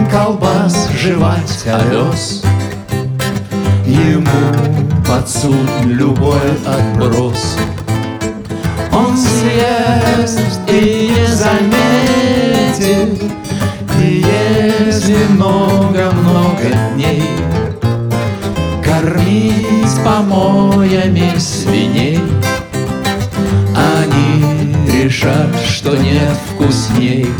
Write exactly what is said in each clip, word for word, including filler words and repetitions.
колбас жевать овес. Ему под суд любой отброс. Он съест и не заметит, и если много-много дней кормить помоями свиней, они решат, что нет вкусней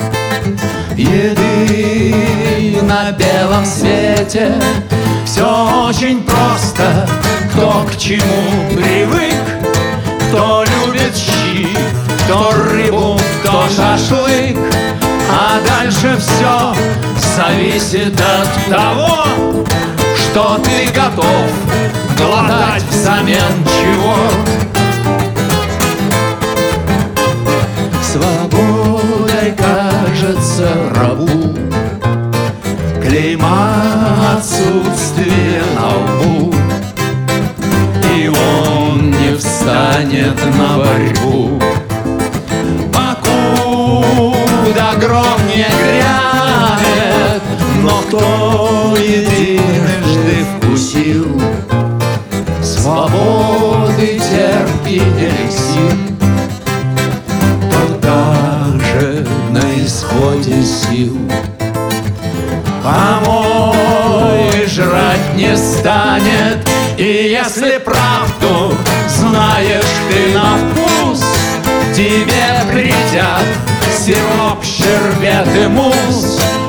еды на белом свете. Все очень просто, кто к чему привык, кто любит щи, кто рыбу, кто шашлык. А дальше все зависит от того, что ты готов глотать взамен чего. Свободой кажется рабу клейма отсутствия на лбу, и он не встанет на борьбу, покуда гром не грянет. Но кто единожды вкусил свободы, терпкий эликсир, тот также на исходе сил помой жрать не станет. И если правду знаешь ты на вкус, тебе придят сироп, щербет и мусс.